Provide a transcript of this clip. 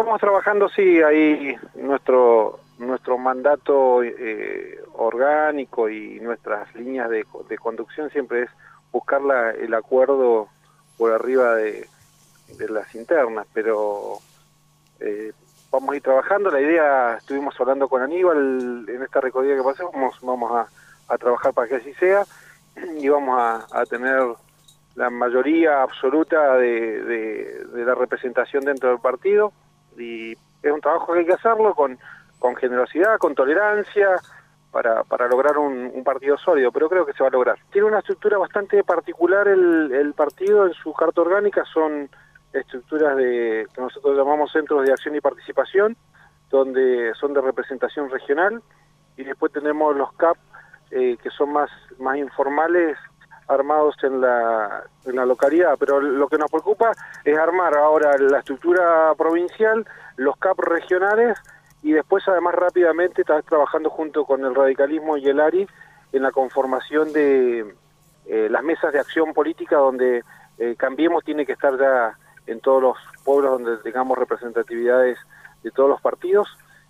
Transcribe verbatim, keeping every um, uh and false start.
Estamos trabajando, sí, ahí nuestro nuestro mandato eh, orgánico y nuestras líneas de, de conducción siempre es buscar la, el acuerdo por arriba de, de las internas, pero eh, vamos a ir trabajando. La idea, estuvimos hablando con Aníbal en esta recorrida que pasamos, vamos, vamos a, a trabajar para que así sea y vamos a, a tener la mayoría absoluta de, de, de la representación dentro del partido, y es un trabajo que hay que hacerlo con, con generosidad, con tolerancia, para, para lograr un, un partido sólido, pero creo que se va a lograr. Tiene una estructura bastante particular el, el partido en su carta orgánica, son estructuras de que nosotros llamamos centros de acción y participación, donde son de representación regional, y después tenemos los C A P, eh, que son más, más informales, armados en la, en la localidad, pero lo que nos preocupa es armar ahora la estructura provincial, los C A P regionales, y después además rápidamente estar trabajando junto con el radicalismo y el A R I en la conformación de eh, las mesas de acción política, donde eh, Cambiemos tiene que estar ya en todos los pueblos donde tengamos representatividades de todos los partidos,